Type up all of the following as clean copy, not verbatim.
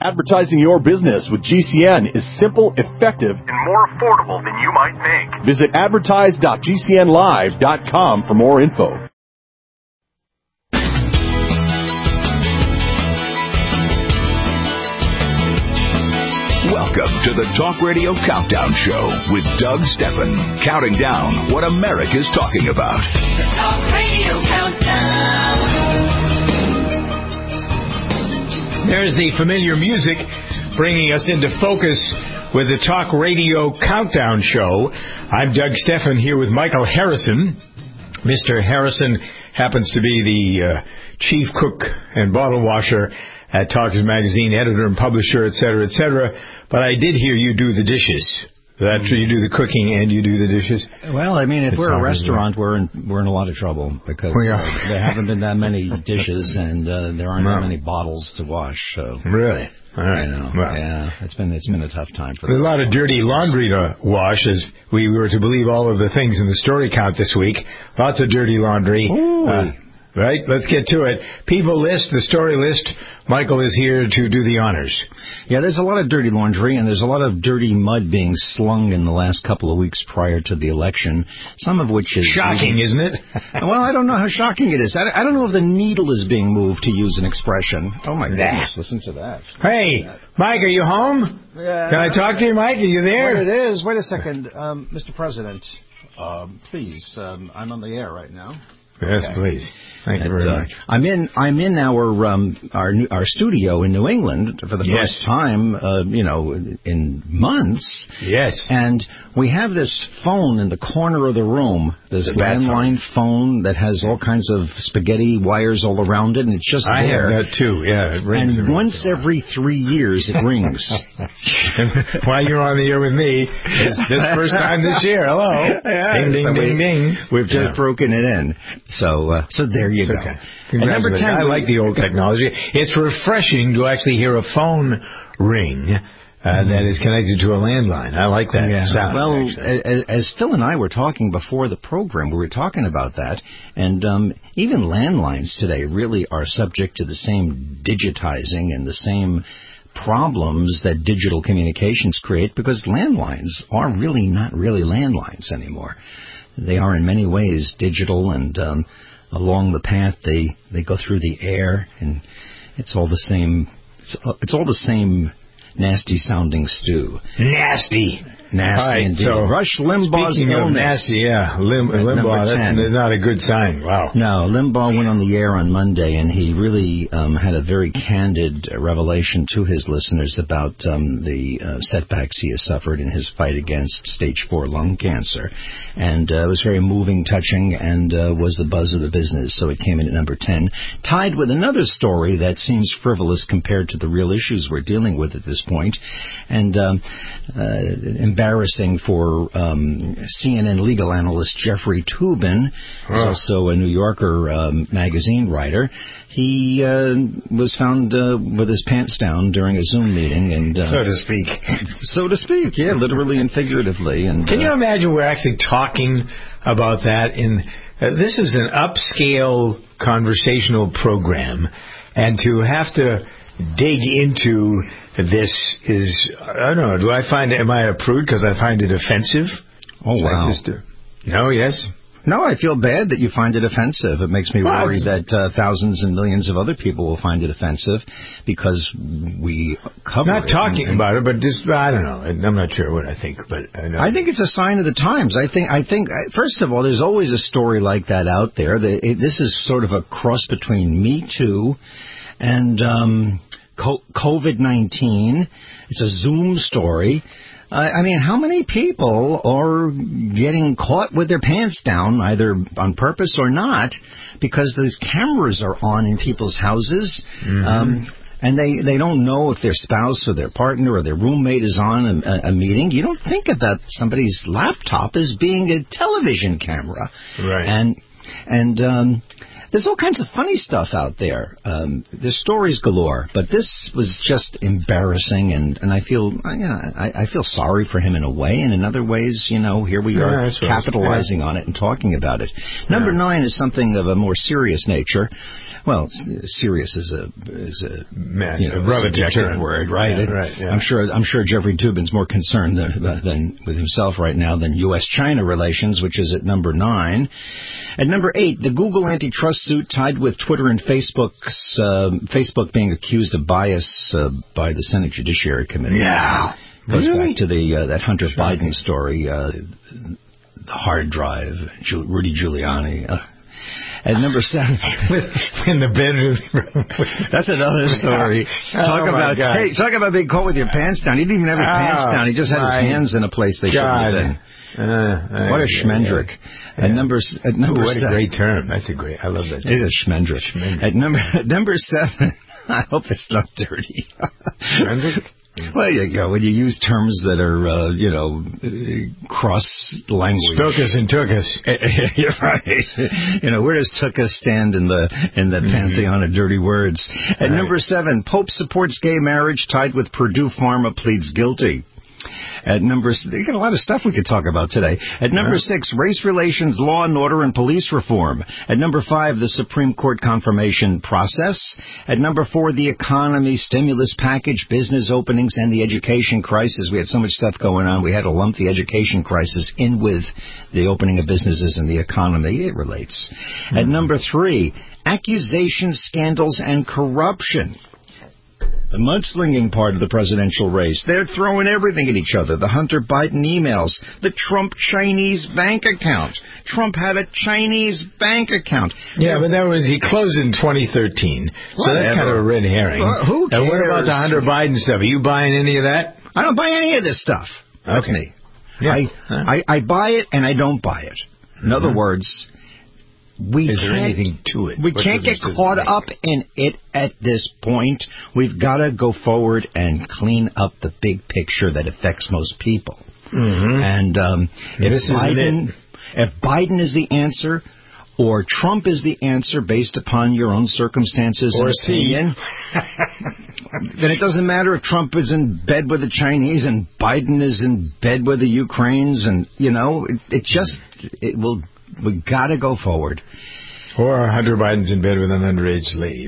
Advertising your business with GCN is simple, effective, and more affordable than you might think. Visit advertise.gcnlive.com for more info. Welcome to the Talk Radio Countdown Show with Doug Steffen, counting down what America's talking about. The Talk Radio Countdown. There's the familiar music bringing us into focus with the Talk Radio Countdown Show. I'm Doug Steffen here with Michael Harrison. Mr. Harrison happens to be the chief cook and bottle washer at Talkers Magazine, editor and publisher, etc., etc. But I did hear you do the dishes. That you do the cooking and you do the dishes. Well, I mean, if we're a restaurant, we're in a lot of trouble because there haven't been that many dishes and there aren't that many bottles to wash. So really, all right. Yeah, it's been a tough time for. There's a lot of dirty laundry to wash, as we were to believe all of the things in the story count this week. Lots of dirty laundry. Right? Let's get to it. People list, the story list. Michael is here to do the honors. Yeah, there's a lot of dirty laundry, and there's a lot of dirty mud being slung in the last couple of weeks prior to the election, some of which is... shocking, isn't it? Well, I don't know how shocking it is. I don't know if the needle is being moved, to use an expression. Oh, my goodness, listen to that. Hey, Mike, are you home? Yeah. Can I talk to you, Mike? Are you there? What it is, wait a second. Mr. President, please, I'm on the air right now. Yes, please. Thank you very much. I'm in our studio in New England for the first time, in months. Yes. And we have this phone in the corner of the room, this landline phone that has all kinds of spaghetti wires all around it, and it's just there. I have that too. Yeah, it rings. And once every 3 years, it rings. While you're on the air with me, it's this first time this year. Hello. Yeah, ding, ding, ding, ding. We've just broken it in. So there you go. Okay. And number 10, I like the old technology. It's refreshing to actually hear a phone ring that is connected to a landline. I like that sound. Well, as Phil and I were talking before the program, we were talking about that, and even landlines today really are subject to the same digitizing and the same problems that digital communications create, because landlines are really not really landlines anymore. They are in many ways digital, and along the path they go through the air, and it's all the same. It's all the same nasty sounding stew. Nasty indeed. So Rush Limbaugh's illness. Nasty, Limbaugh, that's not a good sign. Wow. No, Limbaugh went on the air on Monday, and he really had a very candid revelation to his listeners about the setbacks he has suffered in his fight against stage 4 lung cancer. And it was very moving, touching, and was the buzz of the business, so it came in at number 10. Tied with another story that seems frivolous compared to the real issues we're dealing with at this point, and embarrassing for CNN legal analyst Jeffrey Toobin, who's also a New Yorker magazine writer. He was found with his pants down during a Zoom meeting, and so to speak. So to speak, yeah, literally and figuratively. And can you imagine we're actually talking about that in this is an upscale conversational program, and to have to dig into this is, I don't know, am I a prude because I find it offensive? Oh, wow. No, yes? No, I feel bad that you find it offensive. It makes me worry that thousands and millions of other people will find it offensive because we cover it. Not talking about it, but just, I don't know. I'm not sure what I think, but I think it's a sign of the times. I think, first of all, there's always a story like that out there. This is sort of a cross between Me Too and COVID-19. It's a Zoom story. I mean, how many people are getting caught with their pants down, either on purpose or not, because those cameras are on in people's houses, and they don't know if their spouse or their partner or their roommate is on a meeting. You don't think of that somebody's laptop as being a television camera. Right. And there's all kinds of funny stuff out there. There's stories galore, but this was just embarrassing, and I feel sorry for him in a way, and in other ways, here we are capitalizing on it and talking about it. Number 9 is something of a more serious nature. Well, serious is a relative subjective word, right? Yeah, right. Yeah. I'm sure Jeffrey Toobin's more concerned than with himself right now than U.S.-China relations, which is at number 9. At number 8, the Google antitrust suit tied with Twitter and Facebook being accused of bias by the Senate Judiciary Committee. Yeah. Goes Really? back to that Hunter Biden story, the hard drive, Rudy Giuliani. At number 7, in the bedroom. That's another story. Talk about being caught with your pants down. He didn't even have his pants down. He just had his hands in a place they shouldn't have been. What a schmendrick. Yeah. At number what 7. A great term. That's a great. I love that. It is a schmendrick. At number 7. I hope it's not dirty. Schmendrick? Well, you go when you use terms that are, cross language. Spookus and tookus. You're right. Where does tookus stand in the pantheon of dirty words? At number 7, Pope supports gay marriage tied with Purdue Pharma pleads guilty. At number, you got a lot of stuff we could talk about today. At number 6, race relations, law and order, and police reform. At number 5, the Supreme Court confirmation process. At number 4, the economy, stimulus package, business openings, and the education crisis. We had so much stuff going on. We had to lump the education crisis in with the opening of businesses and the economy. It relates. At number 3, accusations, scandals, and corruption. The mudslinging part of the presidential race. They're throwing everything at each other. The Hunter Biden emails. The Trump Chinese bank account. Trump had a Chinese bank account. Yeah, but he closed in 2013. So that's kind of a red herring. Who cares? And what about the Hunter Biden stuff? Are you buying any of that? I don't buy any of this stuff. That's me. Yeah. I buy it and I don't buy it. In other words, is there anything to it? We can't get caught up in it at this point. We've got to go forward and clean up the big picture that affects most people. Mm-hmm. And if Biden is the answer, or Trump is the answer based upon your own circumstances or and opinion, then it doesn't matter if Trump is in bed with the Chinese and Biden is in bed with the Ukrainians, and we got to go forward. Or Hunter Biden's in bed with an underage lady.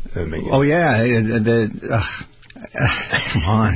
Come on.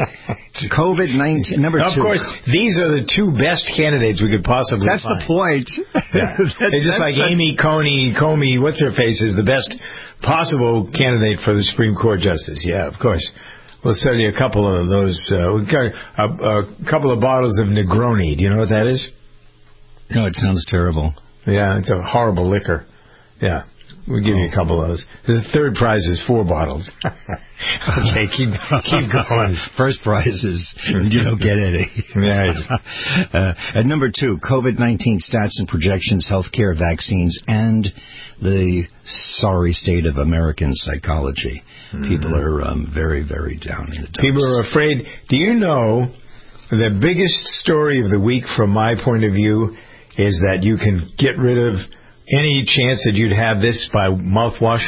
COVID-19, number 2. Of course, these are the 2 best candidates we could possibly That's find. the point. Yeah. It's just like Amy Comey, what's her face, is the best possible candidate for the Supreme Court justice. Yeah, of course. We'll sell you a couple of those. We've got a couple of bottles of Negroni. Do you know what that is? No, it sounds terrible. Yeah, it's a horrible liquor. Yeah, we'll give you a couple of those. The third prize is 4 bottles. Okay, keep going. First prize is you don't get any. Right. At number 2, COVID-19 stats and projections, healthcare, vaccines, and the sorry state of American psychology. People are very, very down in the dumps. People are afraid. Do you know the biggest story of the week from my point of view is that you can get rid of any chance that you'd have this by mouthwash?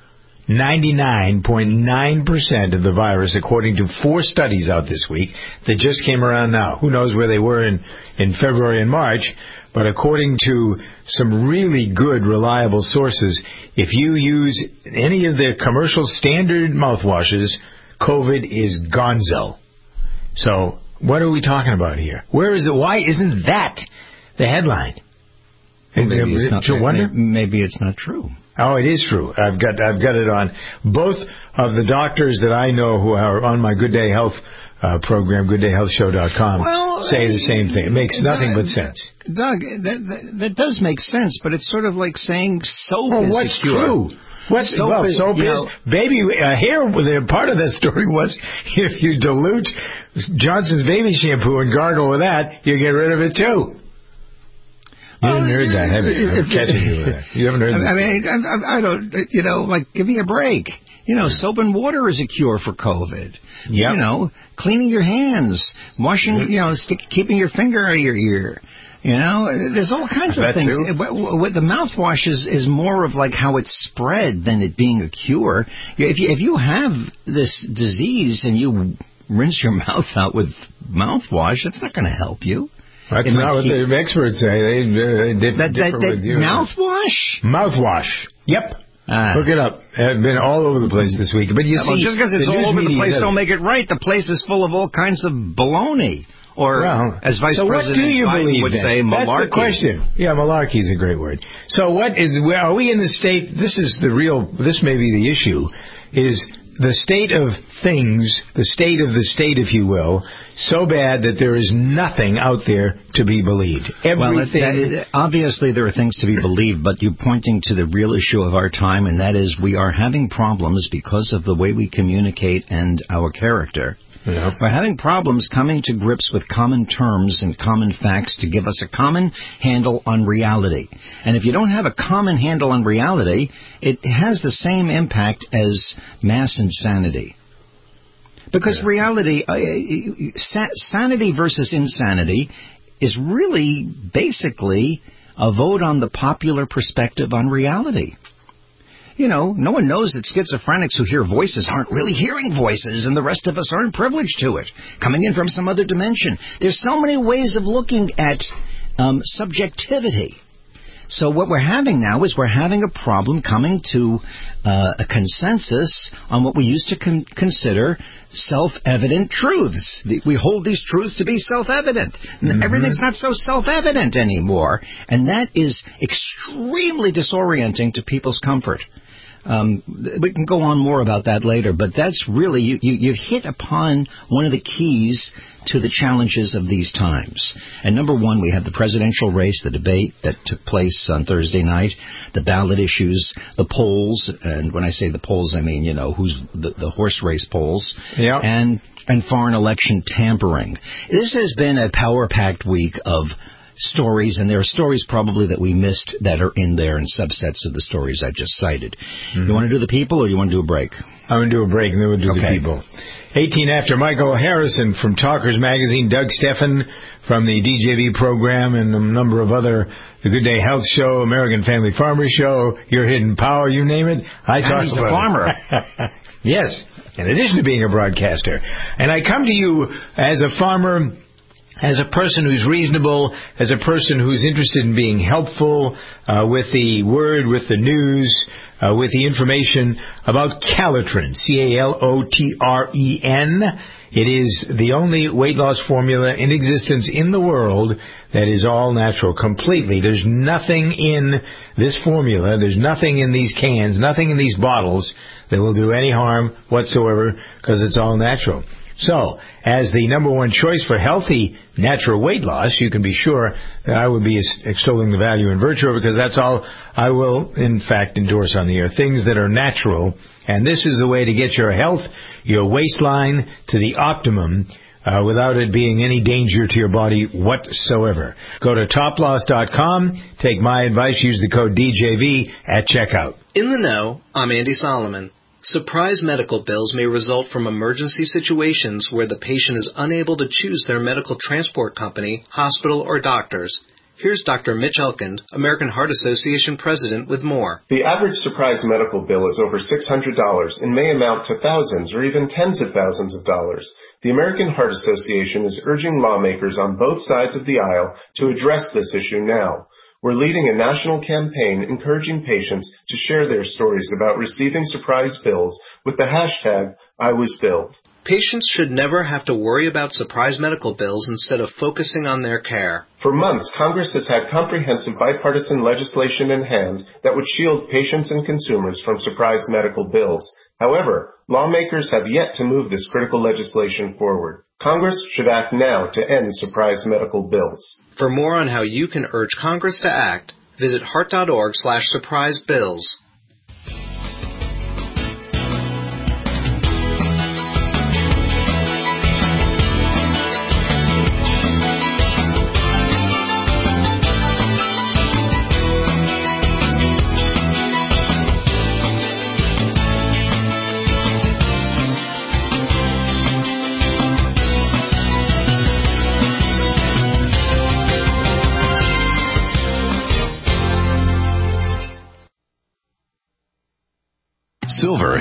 99.9% of the virus, according to 4 studies out this week that just came around now. Who knows where they were in February and March, but according to some really good, reliable sources, if you use any of the commercial standard mouthwashes, COVID is gonzo. So what are we talking about here? Where is it? Why isn't that the headline? Maybe it's not true. Oh, it is true. I've got it on both of the doctors that I know who are on my Good Day Health program, GoodDayHealthShow.com, say the same thing. It makes nothing but sense. Doug, that does make sense, but it's sort of like saying soap is what's secure. True? Soap is, baby hair. Part of that story was if you dilute Johnson's baby shampoo and gargle with that, you get rid of it too. You haven't heard that, have you? I'm catching you with that. You haven't heard that. I don't, give me a break. Soap and water is a cure for COVID. Yep. Cleaning your hands, washing, keeping your finger out of your ear. There's all kinds of things. What the mouthwash is more of like how it's spread than it being a cure. If you have this disease and you rinse your mouth out with mouthwash, it's not going to help you. That's not what the experts say. They differ with you. Mouthwash? Mouthwash. Yep. Look it up. I've been all over the place this week. But you see, just because it's all over the place don't make it right. The place is full of all kinds of baloney. Or, as Vice President Biden would say, malarkey. That's the question. Yeah, malarkey is a great word. So are we in the state, this may be the issue, is the state of things, the state of the state, if you will, so bad that there is nothing out there to be believed. Everything. Obviously, there are things to be believed, but you're pointing to the real issue of our time, and that is we are having problems because of the way we communicate and our character. Yeah. We're having problems coming to grips with common terms and common facts to give us a common handle on reality. And if you don't have a common handle on reality, it has the same impact as mass insanity. Because reality, sanity versus insanity is really basically a vote on the popular perspective on reality. You know, no one knows that schizophrenics who hear voices aren't really hearing voices, and the rest of us aren't privileged to it, coming in from some other dimension. There's so many ways of looking at subjectivity. So what we're having now is we're having a problem coming to a consensus on what we used to consider self-evident truths. We hold these truths to be self-evident. Mm-hmm. Everything's not so self-evident anymore, and that is extremely disorienting to people's comfort. We can go on more about that later, but that's really, you hit upon one of the keys to the challenges of these times. And number one, we have the presidential race, the debate that took place on Thursday night, the ballot issues, the polls, and when I say the polls, I mean, who's the horse race polls, yep. and foreign election tampering. This has been a power-packed week of stories, and there are stories probably that we missed that are in there in subsets of the stories I just cited. Mm-hmm. You want to do the people, or you want to do a break? I'm going to do a break, and then we'll do the people. 18 after Michael Harrison from Talkers Magazine, Doug Steffen from the DJV program, and a number of other, the Good Day Health Show, American Family Farmer Show, Your Hidden Power, you name it. I talk he's about a farmer. Yes, in addition to being a broadcaster. And I come to you as a farmer, as a person who's reasonable, as a person who's interested in being helpful with the word, with the news, with the information about Calotren, Calotren. It is the only weight loss formula in existence in the world that is all natural, completely. There's nothing in this formula, there's nothing in these cans, nothing in these bottles that will do any harm whatsoever because it's all natural. So, as the number one choice for healthy, natural weight loss, you can be sure that I would be extolling the value and virtue of it, because that's all I will, in fact, endorse on the air. Things that are natural. And this is the way to get your health, your waistline to the optimum without it being any danger to your body whatsoever. Go to toploss.com. Take my advice. Use the code DJV at checkout. In the know, I'm Andy Solomon. Surprise medical bills may result from emergency situations where the patient is unable to choose their medical transport company, hospital, or doctors. Here's Dr. Mitch Elkind, American Heart Association president, with more. The average surprise medical bill is over $600 and may amount to thousands or even tens of thousands of dollars. The American Heart Association is urging lawmakers on both sides of the aisle to address this issue now. We're leading a national campaign encouraging patients to share their stories about receiving surprise bills with the hashtag #IWasBilled. Patients should never have to worry about surprise medical bills instead of focusing on their care. For months, Congress has had comprehensive bipartisan legislation in hand that would shield patients and consumers from surprise medical bills. However, lawmakers have yet to move this critical legislation forward. Congress should act now to end surprise medical bills. For more on how you can urge Congress to act, visit heart.org/surprisebills.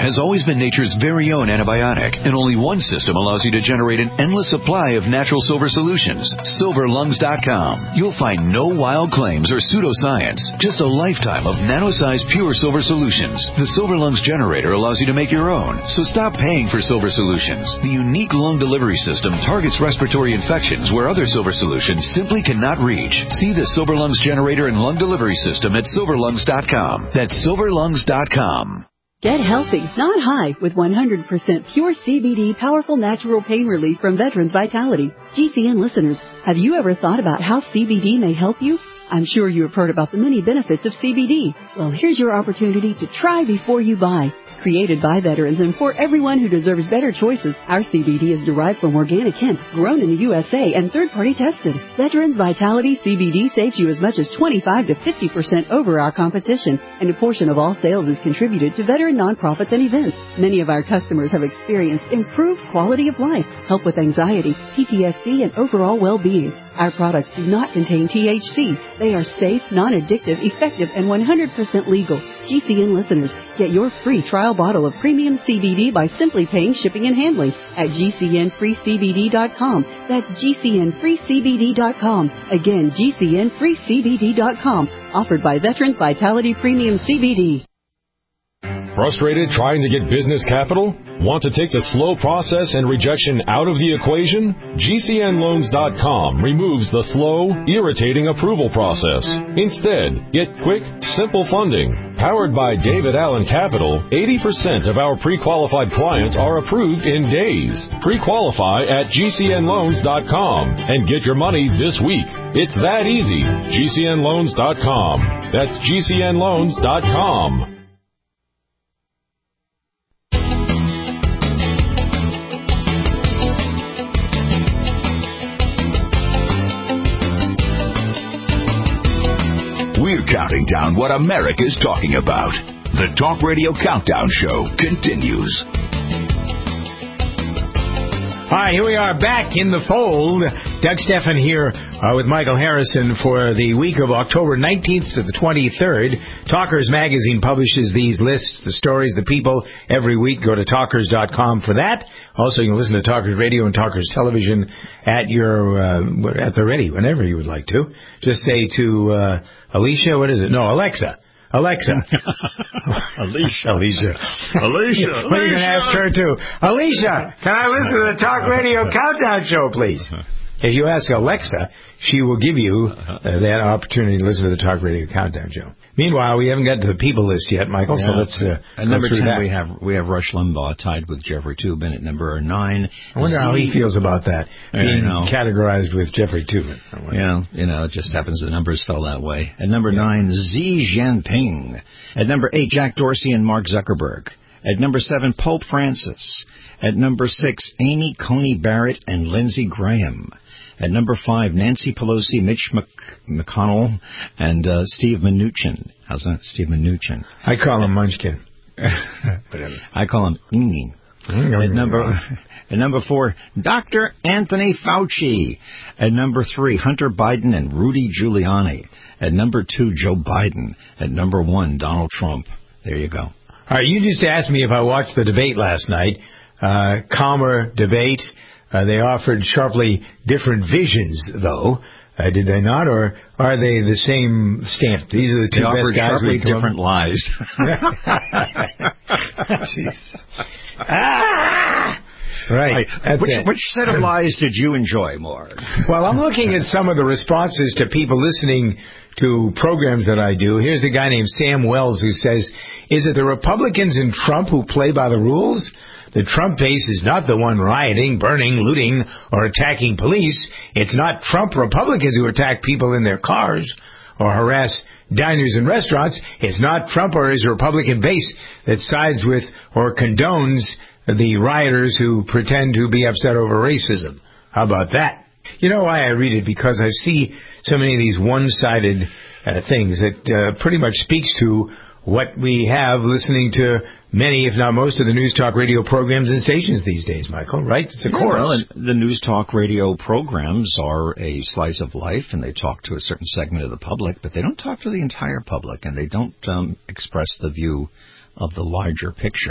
has always been nature's very own antibiotic, and only one system allows you to generate an endless supply of natural silver solutions. SilverLungs.com. You'll find no wild claims or pseudoscience, just a lifetime of nano-sized pure silver solutions. The Silver Lungs generator allows you to make your own, so stop paying for silver solutions. The unique lung delivery system targets respiratory infections where other silver solutions simply cannot reach. See the Silver Lungs generator and lung delivery system at SilverLungs.com. That's SilverLungs.com. Get healthy, not high, with 100% pure CBD powerful natural pain relief from Veterans Vitality. GCN listeners, have you ever thought about how CBD may help you? I'm sure you have heard about the many benefits of CBD. Well, here's your opportunity to try before you buy. Created by veterans and for everyone who deserves better choices, our CBD is derived from organic hemp, grown in the USA, and third-party tested. Veterans Vitality CBD saves you as much as 25 to 50% over our competition, and a portion of all sales is contributed to veteran nonprofits and events. Many of our customers have experienced improved quality of life, help with anxiety, PTSD, and overall well-being. Our products do not contain THC. They are safe, non-addictive, effective, and 100% legal. GCN listeners, get your free trial bottle of premium CBD by simply paying shipping and handling at GCNFreeCBD.com. That's GCNFreeCBD.com. Again, GCNFreeCBD.com. Offered by Veterans Vitality Premium CBD. Frustrated trying to get business capital? Want to take the slow process and rejection out of the equation? GCNLoans.com removes the slow, irritating approval process. Instead, get quick, simple funding. Powered by David Allen Capital, 80% of our pre-qualified clients are approved in days. Pre-qualify at GCNLoans.com and get your money this week. It's that easy. GCNLoans.com. That's GCNLoans.com. We're counting down what America's talking about. The Talk Radio Countdown Show continues. Hi, here we are back in the fold. Doug Stephan here with Michael Harrison for the week of October 19th to the 23rd. Talkers Magazine publishes these lists, the stories, the people, every week. Go to talkers.com for that. Also, you can listen to Talkers Radio and Talkers Television at your at the ready whenever you would like to. Just say to Alicia, what is it? No, Alexa. Alicia. Well, you can ask her too. Alicia, can I listen to the Talk Radio Countdown Show, please? If you ask Alexa, she will give you that opportunity to listen to the Talk Radio Countdown Show. Meanwhile, we haven't got to the people list yet, Michael, so let's at number 10, we have Rush Limbaugh tied with Jeffrey Toobin at number 9. I wonder how he feels about that, being categorized with Jeffrey Toobin. Yeah, it just happens the numbers fell that way. At number 9, Xi Jinping. At number 8, Jack Dorsey and Mark Zuckerberg. At number 7, Pope Francis. At number 6, Amy Coney Barrett and Lindsey Graham. At number 5, Nancy Pelosi, Mitch McConnell, and Steve Mnuchin. How's that, Steve Mnuchin? I call him Munchkin. I call him Amy. At number 4, Dr. Anthony Fauci. At number 3, Hunter Biden and Rudy Giuliani. At number 2, Joe Biden. At number 1, Donald Trump. There you go. All right, you just asked me if I watched the debate last night. Calmer debate. They offered sharply different visions, though. Did they not? Or are they the same stamp? These are the two best guys. Sharply different lies. Right. Which set of lies did you enjoy more? Well, I'm looking at some of the responses to people listening to programs that I do. Here's a guy named Sam Wells who says, is it the Republicans and Trump who play by the rules? The Trump base is not the one rioting, burning, looting, or attacking police. It's not Trump Republicans who attack people in their cars or harass diners and restaurants. It's not Trump or his Republican base that sides with or condones the rioters who pretend to be upset over racism. How about that? You know why I read it? Because I see so many of these one-sided things that pretty much speaks to what we have listening to many, if not most, of the News Talk Radio programs and stations these days, Michael, right? It's a chorus. Well, the News Talk Radio programs are a slice of life, and they talk to a certain segment of the public, but they don't talk to the entire public, and they don't express the view of the larger picture.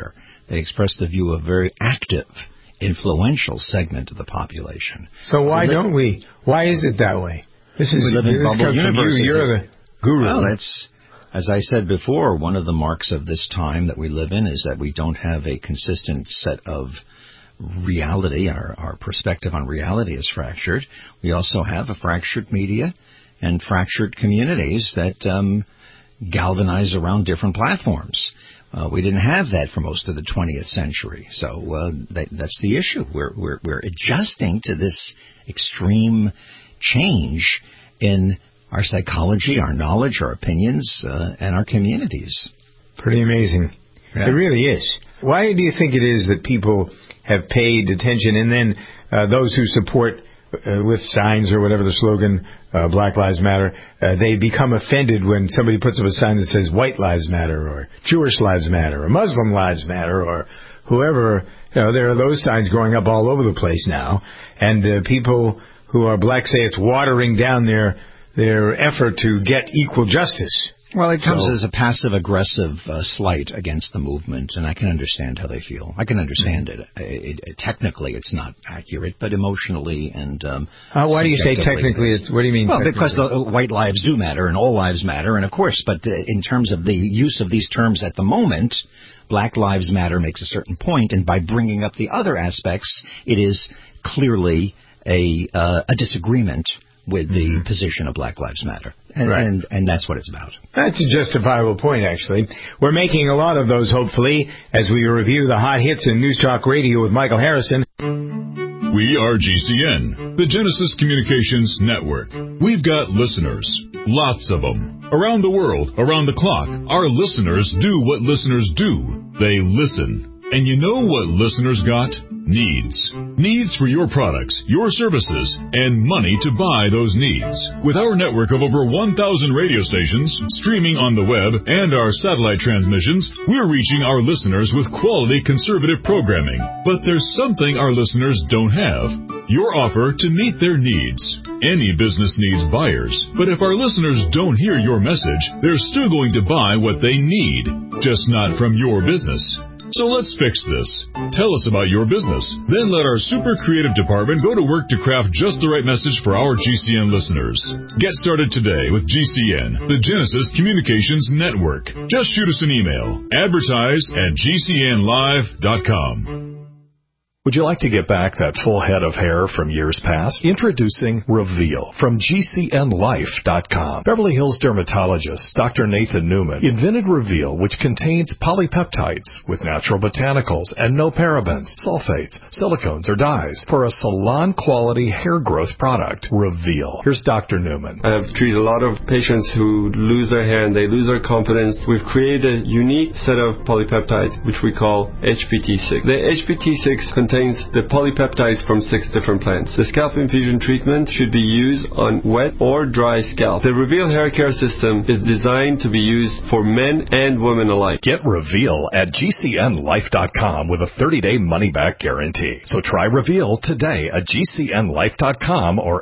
They express the view of a very active, influential segment of the population. So why don't we? Why is it that way? This live in bubble comes from you. You're the guru. Well, that's, as I said before, one of the marks of this time that we live in is that we don't have a consistent set of reality. Our perspective on reality is fractured. We also have a fractured media and fractured communities that galvanize around different platforms. We didn't have that for most of the 20th century, so that's the issue. We're adjusting to this extreme change in our psychology, our knowledge, our opinions, and our communities. Pretty amazing. Yeah. It really is. Why do you think it is that people have paid attention, and then those who support with signs or whatever the slogan, Black Lives Matter, they become offended when somebody puts up a sign that says White Lives Matter or Jewish Lives Matter or Muslim Lives Matter or whoever? There are those signs growing up all over the place now, and people who are black say it's watering down their effort to get equal justice. Well, it comes as a passive-aggressive slight against the movement, and I can understand how they feel. I can understand it. Technically, it's not accurate, but emotionally and why do you say technically? What do you mean? Well, because the white lives do matter, and all lives matter, and of course, but in terms of the use of these terms at the moment, Black Lives Matter makes a certain point, and by bringing up the other aspects, it is clearly a disagreement with the position of Black Lives Matter. And that's what it's about. That's a justifiable point, actually. We're making a lot of those, hopefully, as we review the hot hits in News Talk Radio with Michael Harrison. We are GCN, the Genesis Communications Network. We've got listeners, lots of them. Around the world, around the clock, our listeners do what listeners do. They listen. And you know what listeners got? Needs. Needs for your products, your services, and money to buy those needs. With our network of over 1,000 radio stations, streaming on the web, and our satellite transmissions, we're reaching our listeners with quality conservative programming. But there's something our listeners don't have. Your offer to meet their needs. Any business needs buyers, but if our listeners don't hear your message, they're still going to buy what they need, just not from your business. So let's fix this. Tell us about your business. Then let our super creative department go to work to craft just the right message for our GCN listeners. Get started today with GCN, the Genesis Communications Network. Just shoot us an email. Advertise@gcnlive.com. Would you like to get back that full head of hair from years past? Introducing Reveal from GCNlife.com. Beverly Hills dermatologist Dr. Nathan Newman invented Reveal, which contains polypeptides with natural botanicals and no parabens, sulfates, silicones, or dyes for a salon-quality hair growth product. Reveal. Here's Dr. Newman. I have treated a lot of patients who lose their hair and they lose their confidence. We've created a unique set of polypeptides, which we call HPT6. The HPT6 contains the polypeptides from 6 different plants. The scalp infusion treatment should be used on wet or dry scalp. The Reveal hair care system is designed to be used for men and women alike. Get Reveal at GCNlife.com with a 30-day money-back guarantee. So try Reveal today at GCNlife.com or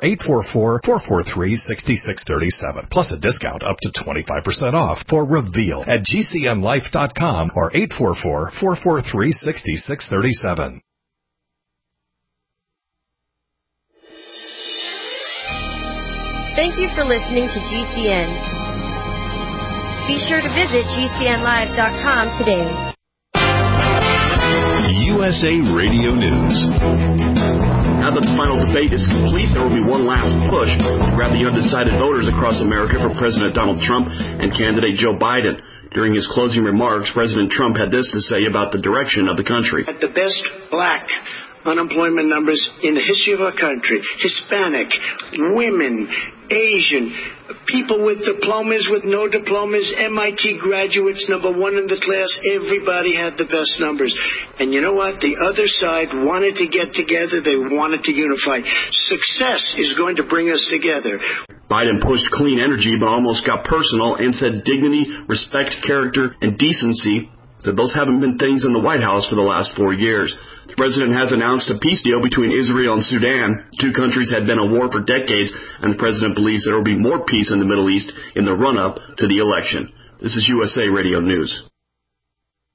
844-443-6637. Plus a discount up to 25% off for Reveal at GCNlife.com or 844-443-6637. Thank you for listening to GCN. Be sure to visit GCNlive.com today. USA Radio News. Now that the final debate is complete, there will be one last push to grab the undecided voters across America for President Donald Trump and candidate Joe Biden. During his closing remarks, President Trump had this to say about the direction of the country. At the best black unemployment numbers in the history of our country, Hispanic, women, Asian, people with diplomas, with no diplomas, MIT graduates, number one in the class. Everybody had the best numbers. And you know what? The other side wanted to get together. They wanted to unify. Success is going to bring us together. Biden pushed clean energy, but almost got personal and said dignity, respect, character, and decency. Said those haven't been things in the White House for the last 4 years. The president has announced a peace deal between Israel and Sudan. Two countries had been at war for decades, and the president believes there will be more peace in the Middle East in the run-up to the election. This is USA Radio News.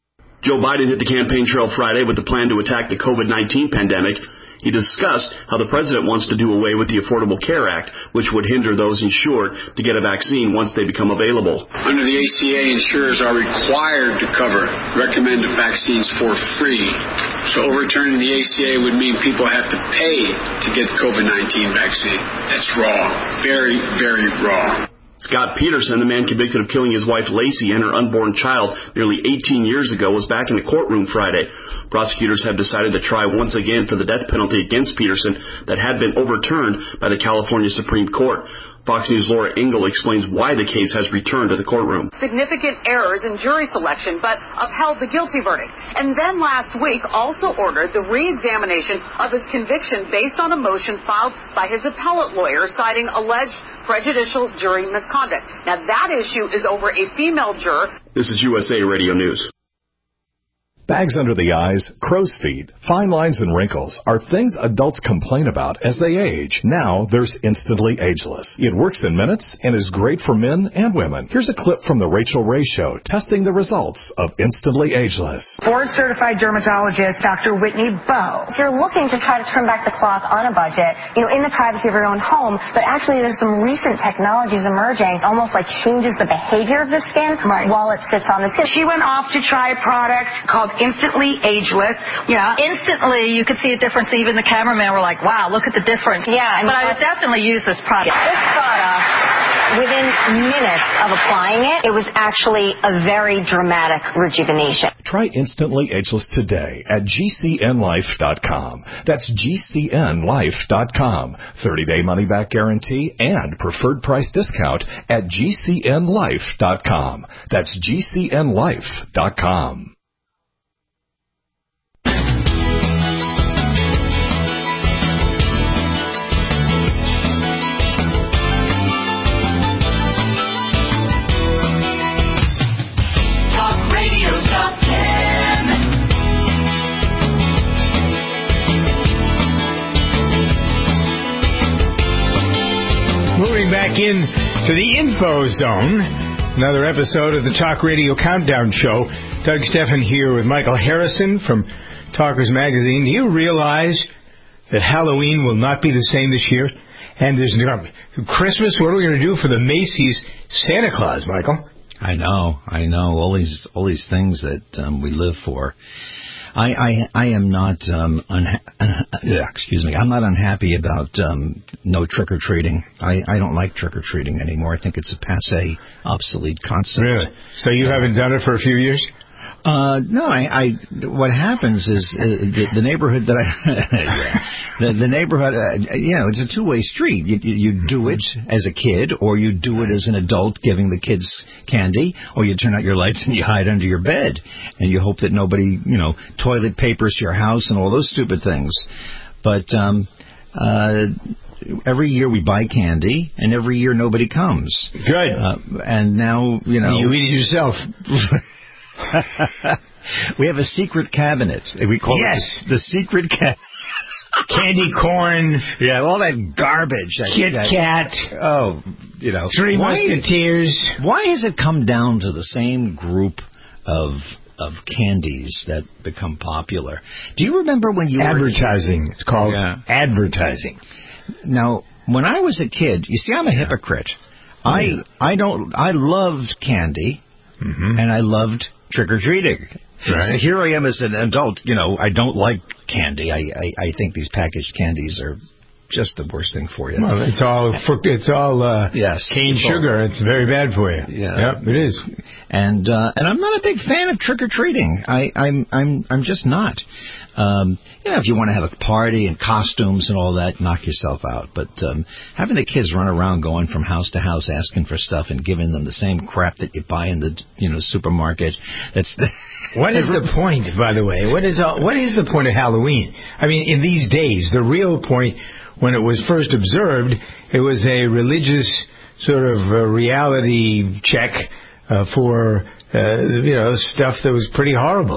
Joe Biden hit the campaign trail Friday with the plan to attack the COVID-19 pandemic. He discussed how the president wants to do away with the Affordable Care Act, which would hinder those insured to get a vaccine once they become available. Under the ACA, insurers are required to cover recommended vaccines for free. So overturning the ACA would mean people have to pay to get the COVID-19 vaccine. That's wrong. Very, very wrong. Scott Peterson, the man convicted of killing his wife Lacey and her unborn child nearly 18 years ago, was back in the courtroom Friday. Prosecutors have decided to try once again for the death penalty against Peterson that had been overturned by the California Supreme Court. Fox News' Laura Ingle explains why the case has returned to the courtroom. Significant errors in jury selection, but upheld the guilty verdict. And then last week also ordered the re-examination of his conviction based on a motion filed by his appellate lawyer citing alleged prejudicial jury misconduct. Now that issue is over a female juror. This is USA Radio News. Bags under the eyes, crow's feet, fine lines, and wrinkles are things adults complain about as they age. Now there's Instantly Ageless. It works in minutes and is great for men and women. Here's a clip from the Rachel Ray Show testing the results of Instantly Ageless. Board-certified dermatologist Dr. Whitney Bowe. If you're looking to try to turn back the clock on a budget, in the privacy of your own home, but actually there's some recent technologies emerging, almost like changes the behavior of the skin while it sits on the skin. She went off to try a product called Instantly Ageless. Yeah, instantly you could see a difference. Even the cameraman were like, wow, look at the difference. Yeah. But I would definitely use this product. This product, within minutes of applying it, it was actually a very dramatic rejuvenation. Try Instantly Ageless today at GCNlife.com. That's GCNlife.com. 30-day money-back guarantee and preferred price discount at GCNlife.com. That's GCNlife.com. Moving back in to the Info Zone, another episode of the Talk Radio Countdown Show. Doug Steffen here with Michael Harrison from Talkers Magazine. Do you realize that Halloween will not be the same this year? And there's Christmas. What are we going to do for the Macy's Santa Claus, Michael? I know. All these things that we live for. I am not excuse me. I'm not unhappy about no trick or treating. I don't like trick or treating anymore. I think it's a passé, obsolete concept. Really? So you haven't done it for a few years? No, what happens is the neighborhood that the neighborhood, it's a two-way street. You do it as a kid, or you do it as an adult giving the kids candy, or you turn out your lights and you hide under your bed, and you hope that nobody, toilet papers your house and all those stupid things. But every year we buy candy, and every year nobody comes. Good. And now, you eat it yourself. We have a secret cabinet. We call it the secret cabinet. Candy corn. Yeah, all that garbage. Kit Kat. Oh, Three Musketeers. Why has it come down to the same group of candies that become popular? Do you remember when you advertising? It's called advertising. Now, when I was a kid, you see, I'm a hypocrite. I loved candy, and I loved trick-or-treating. Right. So here I am as an adult, I don't like candy. I think these packaged candies are just the worst thing for you. Well, it's all cane sugar. It's very bad for you. Yeah. Yep, it is. And I'm not a big fan of trick-or-treating. I'm just not. If you want to have a party and costumes and all that, knock yourself out. But having the kids run around going from house to house asking for stuff and giving them the same crap that you buy in the supermarket, What is the point, by the way? What is the point of Halloween? I mean, in these days, the real point, when it was first observed, it was a religious sort of reality check for stuff that was pretty horrible.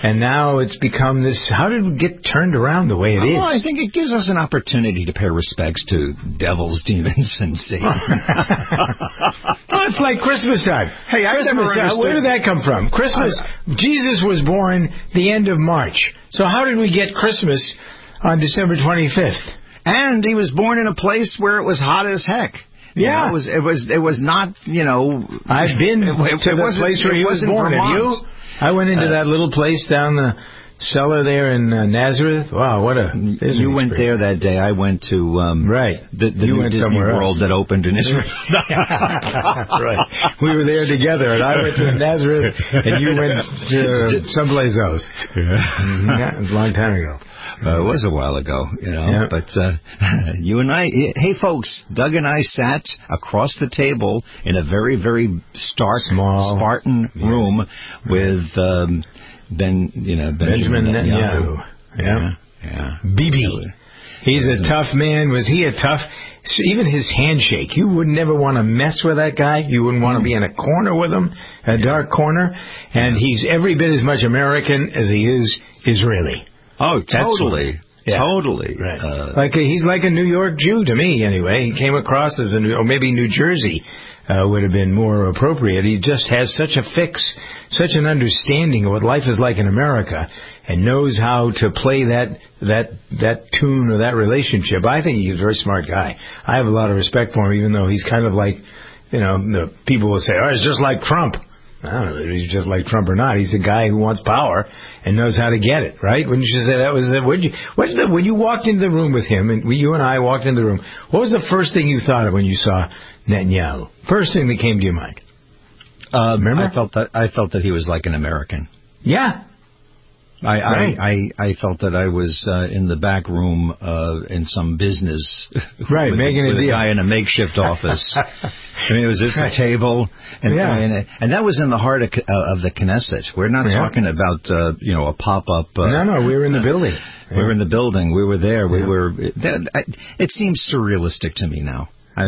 And now it's become this. How did we get turned around the way it is? I think it gives us an opportunity to pay respects to devils, demons, and Satan. Well, it's like Christmas time. Hey, I've never understood. Where did that come from? Christmas. Jesus was born the end of March. So how did we get Christmas on December 25th? And he was born in a place where it was hot as heck. Yeah, it was not. I've been to the place where he was born. Have you? I went into that little place down the cellar there in Nazareth. Wow, what a! You went there that day. I went to the new Disney World that opened in Israel. Right, we were there together, and I went to Nazareth, and you went to someplace else. Yeah, it was a long time ago. It was a while ago, but you and I, hey folks, Doug and I sat across the table in a very, very small, Spartan room with Benjamin Netanyahu. Yeah. Bibi. He's a tough man. Was he a tough? Even his handshake, you would never want to mess with that guy. You wouldn't want to be in a corner with him, a dark corner. And he's every bit as much American as he is Israeli. Oh, totally. Totally. Right. He's like a New York Jew to me, anyway. He came across as or maybe New Jersey would have been more appropriate. He just has such a such an understanding of what life is like in America, and knows how to play that tune or that relationship. I think he's a very smart guy. I have a lot of respect for him, even though he's kind of like, the people will say, it's just like Trump. I don't know if he's just like Trump or not. He's a guy who wants power and knows how to get it, right? Wouldn't you say that was it? When you walked into the room with him, and you and I walked into the room, what was the first thing you thought of when you saw Netanyahu? First thing that came to your mind? Remember? I felt that he was like an American. Yeah. I felt that I was in the back room in some business, making a deal. Guy in a makeshift office. It was just a table, and that was in the heart of the Knesset. We're not talking about a pop up. No, we were in the building. We were in the building. We were there. We were. It seems surrealistic to me now.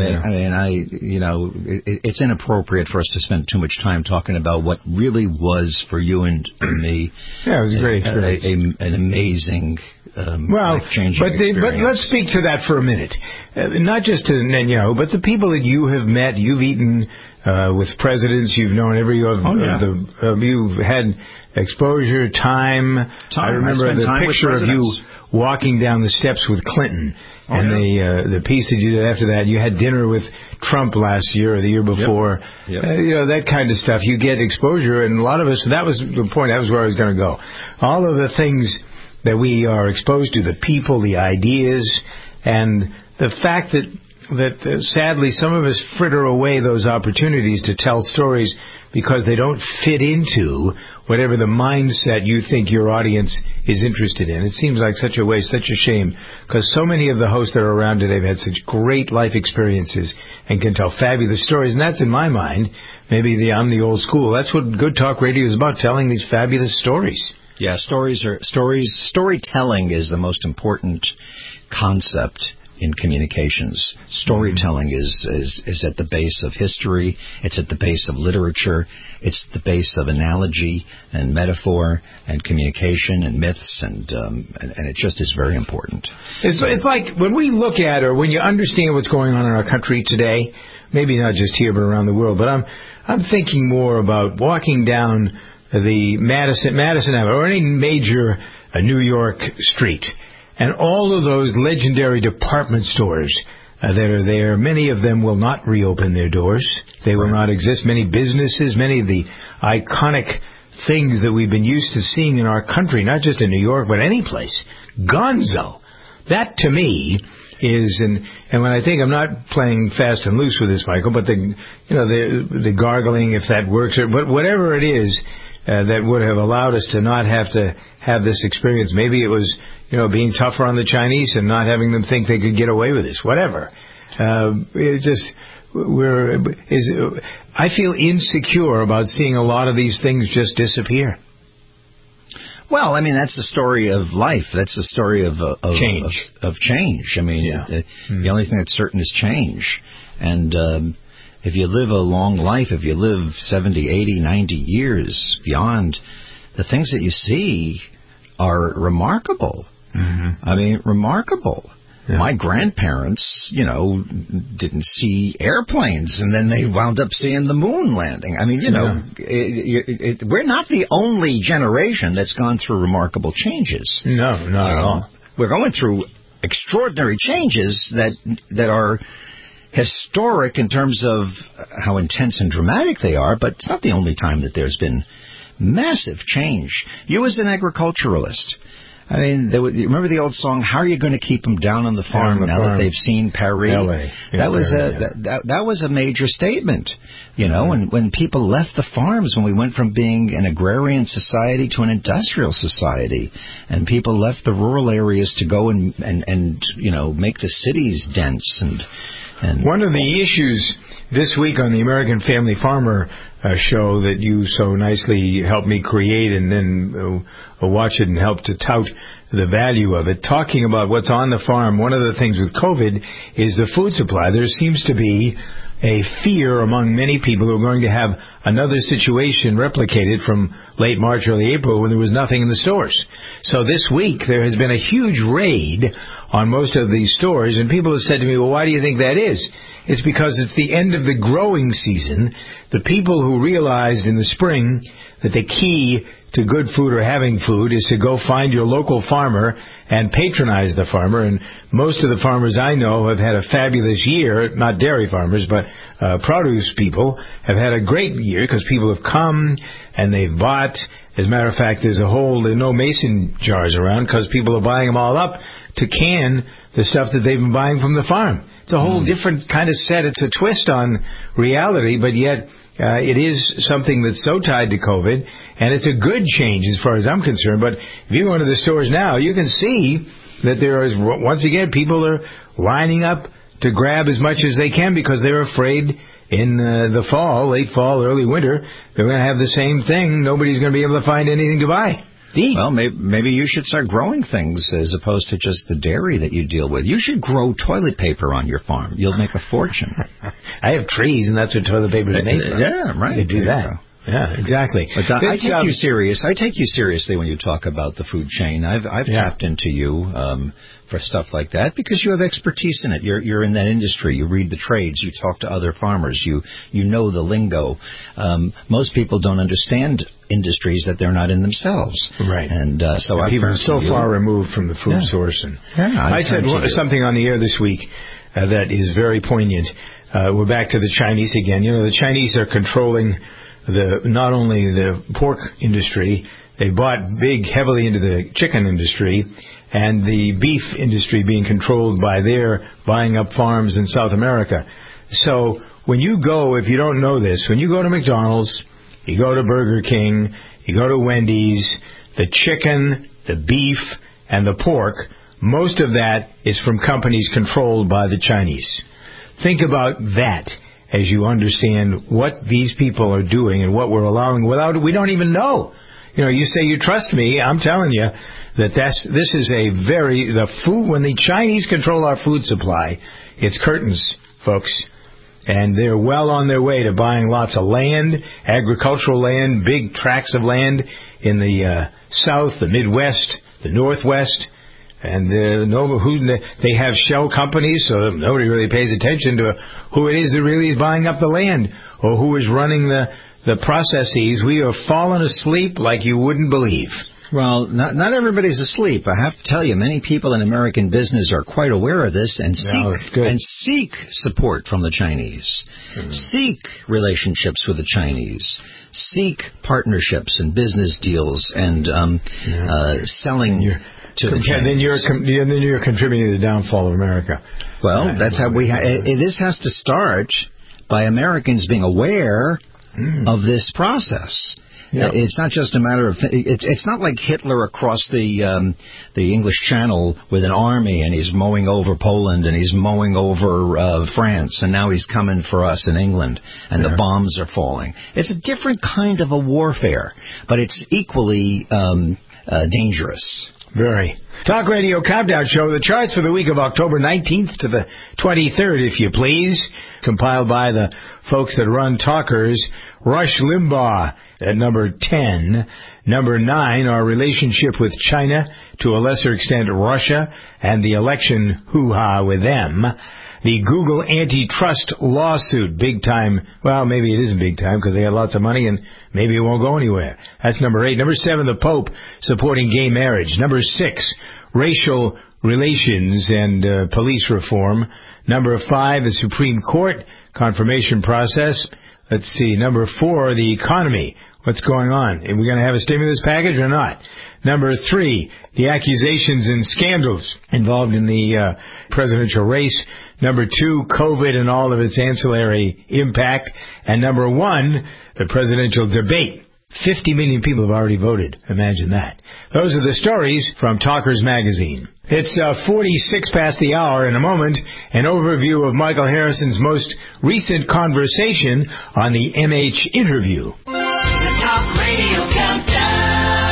It's inappropriate for us to spend too much time talking about what really was for you and me. Yeah, it was a great experience. An amazing, life-changing experience. But let's speak to that for a minute. Not just to Netanyahu, but the people that you have met. You've eaten with presidents. You've known you've had exposure, time. I remember the picture of you walking down the steps with Clinton. And the piece that you did after that, you had dinner with Trump last year or the year before. Yep. That kind of stuff. You get exposure, and a lot of us, that was the point, that was where I was going to go. All of the things that we are exposed to, the people, the ideas, and the fact that sadly some of us fritter away those opportunities to tell stories because they don't fit into whatever the mindset you think your audience is interested in. It seems like such a waste, such a shame, because so many of the hosts that are around today have had such great life experiences and can tell fabulous stories. And that's, in my mind, I'm the old school. That's what Good Talk Radio is about, telling these fabulous stories. Yeah, storytelling is the most important concept in communications. Storytelling is at the base of history. It's at the base of literature. It's the base of analogy and metaphor and communication and myths, and it just is very important. It's like when we look at, or when you understand what's going on in our country today, maybe not just here but around the world, but I'm thinking more about walking down the Madison Avenue or any major New York street. And all of those legendary department stores that are there, many of them will not reopen their doors. They will not exist. Many businesses, many of the iconic things that we've been used to seeing in our country, not just in New York, but any place. Gonzo. That, to me, is, and when I think, I'm not playing fast and loose with this, Michael, but the gargling, if that works, but whatever it is that would have allowed us to not have to have this experience. Maybe it was, being tougher on the Chinese and not having them think they could get away with this. Whatever. I feel insecure about seeing a lot of these things just disappear. Well, that's the story of life. That's the story of change. Of change. The only thing that's certain is change. And if you live a long life, if you live 70, 80, 90 years beyond the things that you see are remarkable. Mm-hmm. I mean, remarkable. Yeah. My grandparents, didn't see airplanes, and then they wound up seeing the moon landing. I mean, we're not the only generation that's gone through remarkable changes. No, not at all. We're going through extraordinary changes that are historic in terms of how intense and dramatic they are, but it's not the only time that there's been massive change. You as an agriculturalist, I mean, you remember the old song, "How are you going to keep them down on the farm that they've seen Paris?" LA. That was a major statement, when people left the farms, when we went from being an agrarian society to an industrial society, and people left the rural areas to go and make the cities dense and one of the issues this week on the American Family Farmer show that you so nicely helped me create and then watch it and help to tout the value of it, talking about what's on the farm, one of the things with COVID is the food supply. There seems to be a fear among many people who are going to have another situation replicated from late March, early April when there was nothing in the stores. So this week there has been a huge raid on most of these stores, and people have said to me, well, why do you think that is? It's because it's the end of the growing season. The people who realized in the spring that the key to good food or having food is to go find your local farmer and patronize the farmer. And most of the farmers I know have had a fabulous year, not dairy farmers, but produce people have had a great year because people have come and they've bought. As a matter of fact, there's no mason jars around because people are buying them all up to can the stuff that they've been buying from the farm. It's a whole different kind of set. It's a twist on reality, but yet it is something that's so tied to COVID, and it's a good change as far as I'm concerned. But if you go into the stores now, you can see that there is, once again, people are lining up to grab as much as they can because they're afraid in the fall, late fall, early winter, they're going to have the same thing. Nobody's going to be able to find anything to buy. Well, maybe you should start growing things as opposed to just the dairy that you deal with. You should grow toilet paper on your farm. You'll make a fortune. I have trees, and that's what toilet paper is made from. Yeah, right. You do that. Yeah, exactly. But I take you serious. I take you seriously when you talk about the food chain. I've tapped into you for stuff like that because you have expertise in it. You're in that industry. You read the trades. You talk to other farmers. You know the lingo. Most people don't understand industries that they're not in themselves. Right. And so people are so far removed from the food source. And I said something on the air this week that is very poignant. We're back to the Chinese again. The Chinese are controlling not only the pork industry, they bought heavily into the chicken industry, and the beef industry being controlled by their buying up farms in South America. So when you go, if you don't know this, when you go to McDonald's, you go to Burger King, you go to Wendy's, the chicken, the beef, and the pork, most of that is from companies controlled by the Chinese. Think about that as you understand what these people are doing and what we're allowing we don't even know. You say you trust me. I'm telling you that this is the food, when the Chinese control our food supply, it's curtains, folks. And they're well on their way to buying lots of land, agricultural land, big tracts of land in the South, the Midwest, the Northwest. And they have shell companies, so nobody really pays attention to who it is that really is buying up the land or who is running the processes. We are fallen asleep like you wouldn't believe. Well, not everybody's asleep. I have to tell you, many people in American business are quite aware of this and seek support from the Chinese, seek relationships with the Chinese, seek partnerships and business deals and selling. Then you're contributing to the downfall of America. Well, that's how this has to start by Americans being aware of this process. Yep. It's not just a matter of it's not like Hitler across the English Channel with an army and he's mowing over Poland and he's mowing over France and now he's coming for us in England and the bombs are falling. It's a different kind of a warfare, but it's equally dangerous. Very. Talk Radio Countdown Show, the charts for the week of October 19th to the 23rd, if you please, compiled by the folks that run Talkers. Rush Limbaugh at number 10. Number 9, our relationship with China, to a lesser extent Russia, and the election hoo-ha with them. The Google antitrust lawsuit, big time. Well, maybe it isn't big time because they got lots of money and maybe it won't go anywhere. That's number 8. Number 7, the Pope supporting gay marriage. Number 6, racial relations and police reform. Number 5, the Supreme Court confirmation process. Let's see. Number 4, the economy. What's going on? Are we going to have a stimulus package or not? Number 3, the accusations and scandals involved in the presidential race. Number 2, COVID and all of its ancillary impact. And number 1, the presidential debate. 50 million people have already voted. Imagine that. Those are the stories from Talkers Magazine. It's 46 past the hour. In a moment, an overview of Michael Harrison's most recent conversation on the MH interview. The Talk Radio Countdown.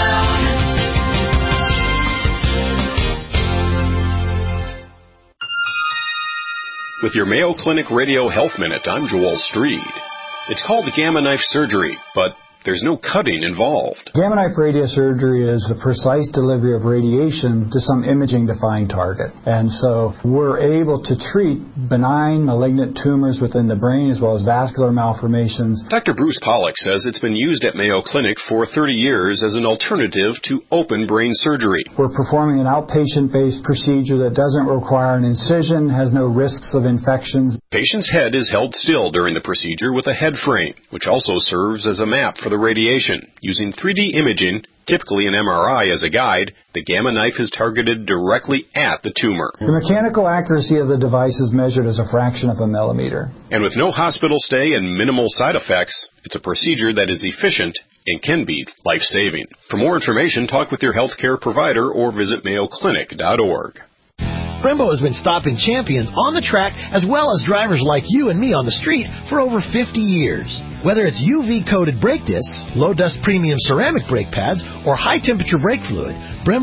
With your Mayo Clinic Radio Health Minute, I'm Joel Streed. It's called Gamma Knife Surgery, but there's no cutting involved. Gamma knife radiosurgery is the precise delivery of radiation to some imaging-defined target. And so we're able to treat benign malignant tumors within the brain as well as vascular malformations. Dr. Bruce Pollock says it's been used at Mayo Clinic for 30 years as an alternative to open brain surgery. We're performing an outpatient-based procedure that doesn't require an incision, has no risks of infections. Patient's head is held still during the procedure with a head frame, which also serves as a map for the radiation. Using 3D imaging, typically an MRI as a guide, the Gamma Knife is targeted directly at the tumor. The mechanical accuracy of the device is measured as a fraction of a millimeter. And with no hospital stay and minimal side effects, it's a procedure that is efficient and can be life-saving. For more information, talk with your healthcare provider or visit mayoclinic.org. Brembo has been stopping champions on the track as well as drivers like you and me on the street for over 50 years. Whether it's UV-coated brake discs, low-dust premium ceramic brake pads, or high-temperature brake fluid,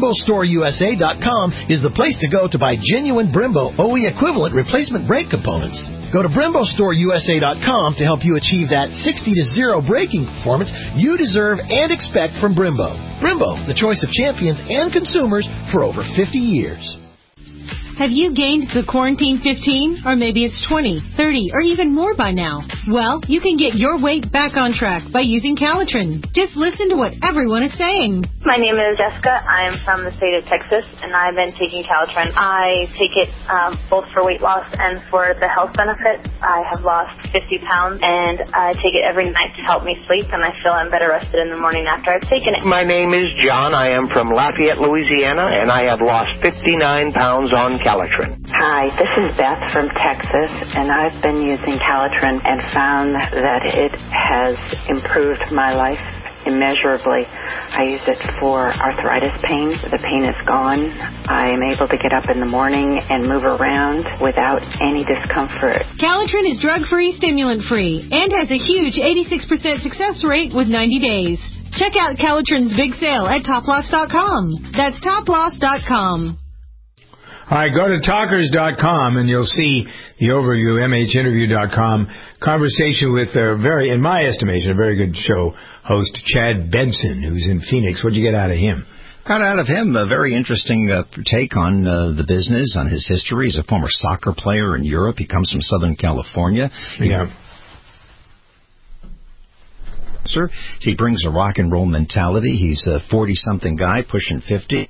BremboStoreUSA.com is the place to go to buy genuine Brembo OE equivalent replacement brake components. Go to BremboStoreUSA.com to help you achieve that 60-0 braking performance you deserve and expect from Brembo. Brembo, the choice of champions and consumers for over 50 years. Have you gained the quarantine 15? Or maybe it's 20, 30, or even more by now? Well, you can get your weight back on track by using Calitrin. Just listen to what everyone is saying. My name is Jessica. I am from the state of Texas, and I've been taking Calitrin. I take it both for weight loss and for the health benefits. I have lost 50 pounds, and I take it every night to help me sleep, and I feel I'm better rested in the morning after I've taken it. My name is John. I am from Lafayette, Louisiana, and I have lost 59 pounds on Calitrin. Hi, this is Beth from Texas, and I've been using Calitrin and found that it has improved my life immeasurably. I use it for arthritis pain. The pain is gone. I am able to get up in the morning and move around without any discomfort. Calitrin is drug-free, stimulant-free, and has a huge 86% success rate with 90 days. Check out Calitrin's big sale at toploss.com. That's toploss.com. All right, go to talkers.com and you'll see the overview, mhinterview.com, conversation with in my estimation, a very good show host, Chad Benson, who's in Phoenix. What'd you get out of him? Got out of him a very interesting take on the business, on his history. He's a former soccer player in Europe. He comes from Southern California. Yeah. Sir, he brings a rock and roll mentality. He's a 40-something guy, pushing 50.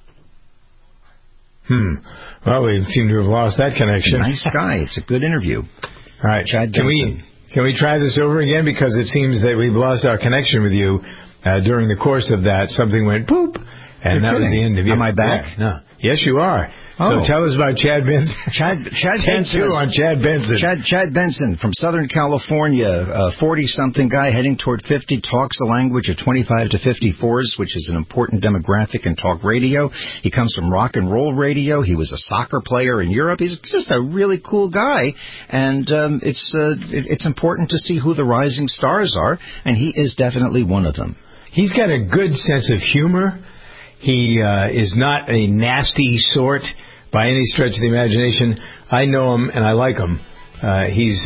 Well, we seem to have lost that connection. Nice guy. It's a good interview. All right, Chad can we try this over again? Because it seems that we've lost our connection with you during the course of that. Something went poop, and that was the end of you. Am I back? Yeah, no. Yes, you are. Oh. So tell us about Chad Benson. Chad Benson. on Chad Benson. Chad Benson from Southern California, a 40-something guy heading toward 50, talks the language of 25 to 54s, which is an important demographic in talk radio. He comes from rock and roll radio. He was a soccer player in Europe. He's just a really cool guy, and it's important to see who the rising stars are, and he is definitely one of them. He's got a good sense of humor. He is not a nasty sort by any stretch of the imagination. I know him, and I like him. We've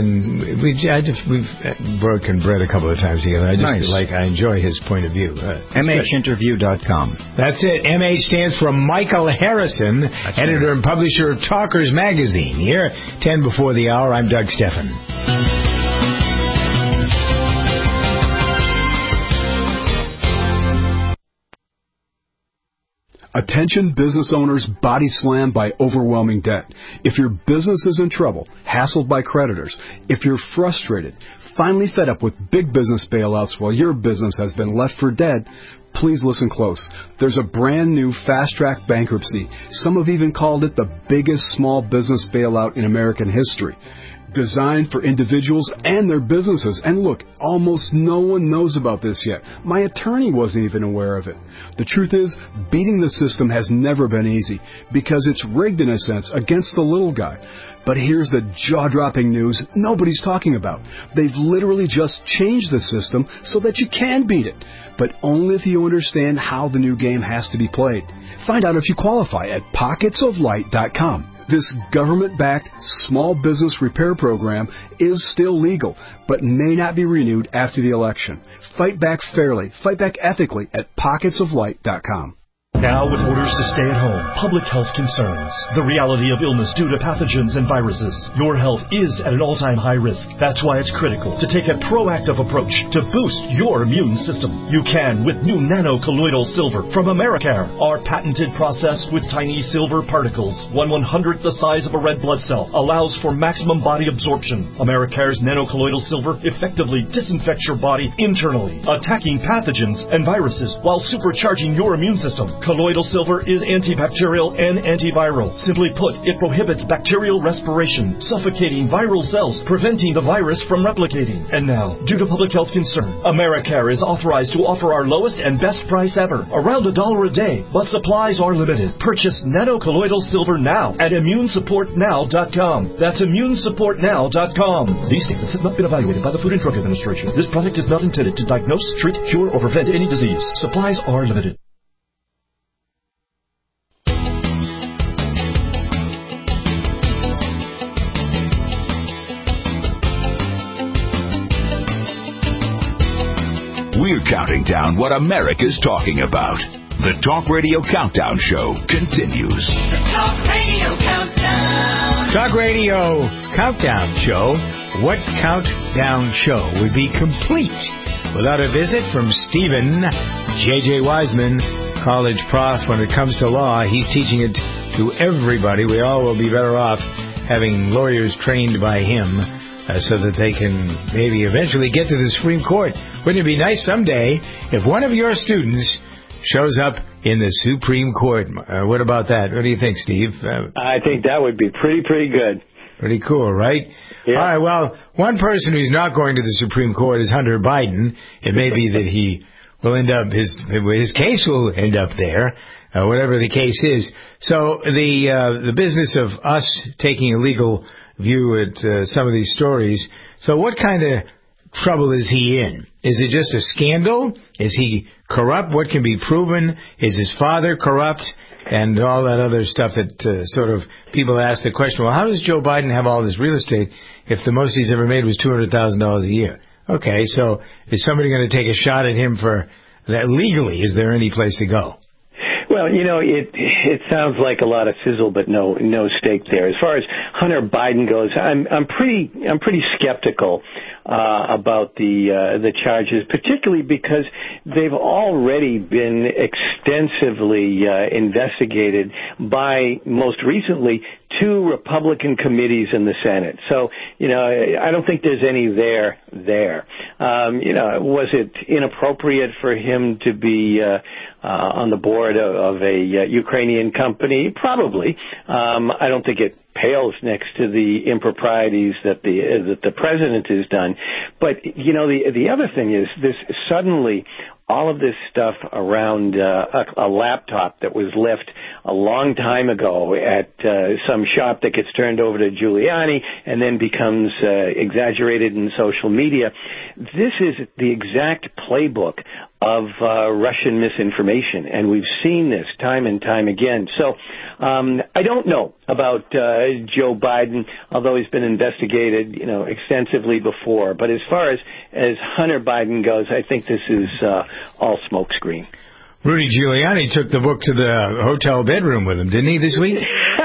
broken bread a couple of times together. I enjoy his point of view. MHinterview.com. That's it. MH stands for Michael Harrison, editor and publisher of Talkers Magazine. Here, 10 before the hour, I'm Doug Steffen. Attention business owners body slammed by overwhelming debt. If your business is in trouble, hassled by creditors, if you're frustrated, finally fed up with big business bailouts while your business has been left for dead, please listen close. There's a brand new fast-track bankruptcy. Some have even called it the biggest small business bailout in American history. Designed for individuals and their businesses. And look, almost no one knows about this yet. My attorney wasn't even aware of it. The truth is, beating the system has never been easy because it's rigged in a sense against the little guy. But here's the jaw-dropping news nobody's talking about. They've literally just changed the system so that you can beat it, but only if you understand how the new game has to be played. Find out if you qualify at pocketsoflight.com. This government-backed small business repair program is still legal, but may not be renewed after the election. Fight back fairly, fight back ethically at pocketsoflight.com. Now with orders to stay at home, public health concerns, the reality of illness due to pathogens and viruses, your health is at an all-time high risk. That's why it's critical to take a proactive approach to boost your immune system. You can with new nano-colloidal silver from Americare. Our patented process with tiny silver particles, 1/100th the size of a red blood cell, allows for maximum body absorption. Americare's nano-colloidal silver effectively disinfects your body internally, attacking pathogens and viruses while supercharging your immune system. Colloidal silver is antibacterial and antiviral. Simply put, it prohibits bacterial respiration, suffocating viral cells, preventing the virus from replicating. And now, due to public health concern, Americare is authorized to offer our lowest and best price ever, around $1 a day, but supplies are limited. Purchase nano-colloidal silver now at immunesupportnow.com. That's immunesupportnow.com. These statements have not been evaluated by the Food and Drug Administration. This product is not intended to diagnose, treat, cure, or prevent any disease. Supplies are limited. We're counting down what America's talking about. The Talk Radio Countdown Show continues. The Talk Radio Countdown. Talk Radio Countdown Show. What countdown show would be complete without a visit from Stephen J.J. Wiseman, college prof when it comes to law? He's teaching it to everybody. We all will be better off having lawyers trained by him. So that they can maybe eventually get to the Supreme Court. Wouldn't it be nice someday if one of your students shows up in the Supreme Court? What about that? What do you think, Steve? I think that would be pretty good. Pretty cool, right? Yeah. All right, well, one person who's not going to the Supreme Court is Hunter Biden. It may be that he will end up, his case will end up there, whatever the case is. So the business of us taking a legal view at some of these stories. So what kind of trouble is he in? Is it just a scandal? Is he corrupt? What can be proven? Is his father corrupt? And all that other stuff that sort of people ask the question, well, how does Joe Biden have all this real estate if the most he's ever made was $200,000 a year? Okay, so is somebody going to take a shot at him for that legally? Is there any place to go? Well, it sounds like a lot of sizzle, but no steak there. As far as Hunter Biden goes, I'm pretty skeptical about the charges, particularly because they've already been extensively investigated by, most recently, 2 Republican committees in the Senate. So, I don't think there's any there. Was it inappropriate for him to be on the board of a Ukrainian company? Probably. I don't think it pales next to the improprieties that the president has done. But the other thing is this suddenly. All of this stuff around a laptop that was left a long time ago at some shop that gets turned over to Giuliani and then becomes exaggerated in social media. This is the exact playbook of Russian misinformation, and we've seen this time and time again. So I don't know about Joe Biden, although he's been investigated, extensively before. But as far as Hunter Biden goes, I think this is all smokescreen. Rudy Giuliani took the book to the hotel bedroom with him, didn't he, this week?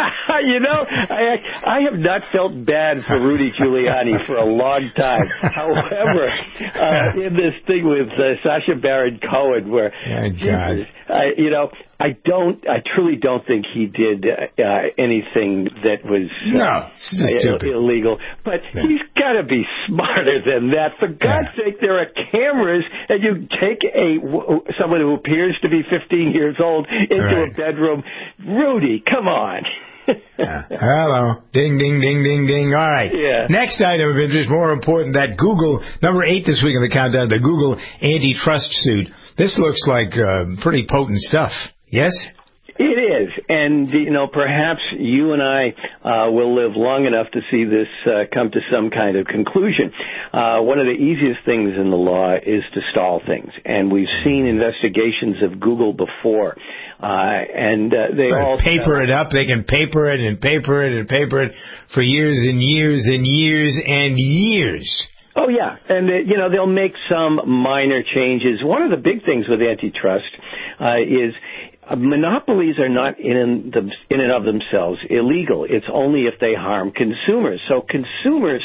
I have not felt bad for Rudy Giuliani for a long time. However, in this thing with Sacha Baron Cohen, where Jesus, I truly don't think he did anything that was illegal. But he's got to be smarter than that. For God's sake, there are cameras, and you take someone who appears to be 15 years old into a bedroom. Rudy, come on. Hello. Ding, ding, ding, ding, ding. All right. Yeah. Next item of interest, more important, that Google, number 8 this week on the countdown, the Google antitrust suit. This looks like pretty potent stuff. Yes? It is. And, perhaps you and I will live long enough to see this come to some kind of conclusion. One of the easiest things in the law is to stall things. And we've seen investigations of Google before. They all paper it up. They can paper it and paper it and paper it for years and years and years and years. Oh, yeah. And, they'll make some minor changes. One of the big things with antitrust is monopolies are not in and of themselves illegal. It's only if they harm consumers. So consumers,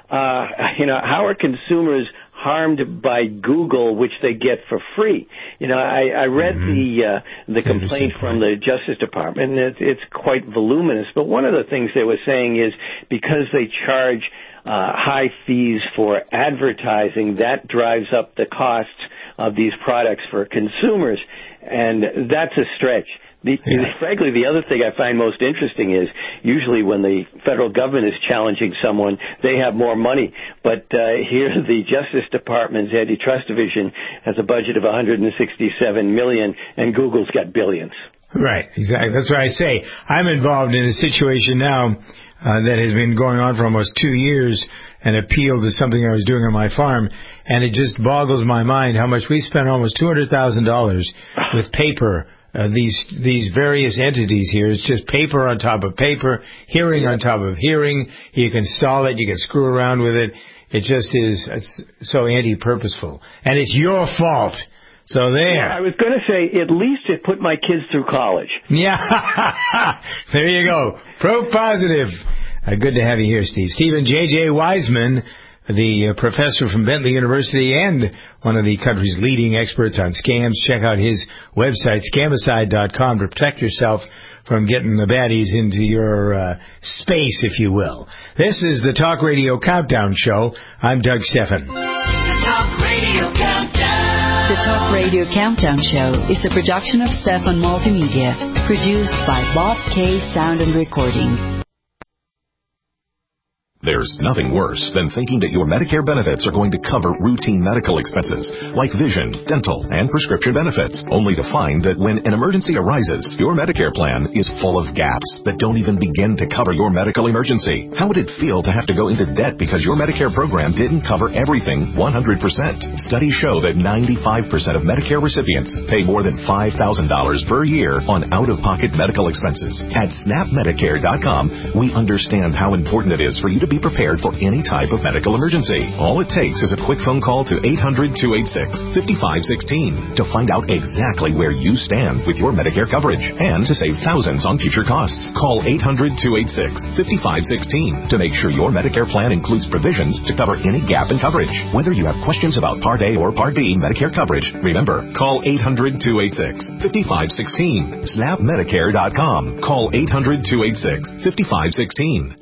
how are consumers harmed by Google, which they get for free? I read the complaint from the Justice Department, and it's quite voluminous. But one of the things they were saying is because they charge high fees for advertising, that drives up the costs of these products for consumers, and that's a stretch. Frankly, the other thing I find most interesting is usually when the federal government is challenging someone, they have more money. But here the Justice Department's antitrust division has a budget of $167 million, and Google's got billions. Right, exactly. That's what I say. I'm involved in a situation now that has been going on for almost 2 years, an appeal to something I was doing on my farm, and it just boggles my mind how much we spent, almost $200,000 with paper. These various entities here. It's just paper on top of paper, hearing on top of hearing. You can stall it, you can screw around with it. It just is, it's so anti-purposeful. And it's your fault. So there. Yeah, I was going to say, at least it put my kids through college. Yeah. There you go. Pro positive. Good to have you here, Steve. Stephen J.J. Wiseman, the professor from Bentley University and one of the country's leading experts on scams. Check out his website, scamicide.com, to protect yourself from getting the baddies into your space, if you will. This is the Talk Radio Countdown Show. I'm Doug Stephan. The Talk Radio Countdown. The Talk Radio Countdown Show is a production of Stephan Multimedia, produced by Bob K. Sound and Recording. There's nothing worse than thinking that your Medicare benefits are going to cover routine medical expenses like vision, dental, and prescription benefits, only to find that when an emergency arises, your Medicare plan is full of gaps that don't even begin to cover your medical emergency. How would it feel to have to go into debt because your Medicare program didn't cover everything 100%? Studies show that 95% of Medicare recipients pay more than $5,000 per year on out-of-pocket medical expenses. At SnapMedicare.com, we understand how important it is for you to be prepared for any type of medical emergency. All it takes is a quick phone call to 800-286-5516 to find out exactly where you stand with your Medicare coverage and to save thousands on future costs. Call 800-286-5516 to make sure your Medicare plan includes provisions to cover any gap in coverage. Whether you have questions about Part A or Part B Medicare coverage, remember, call 800-286-5516. SnapMedicare.com. Call 800-286-5516.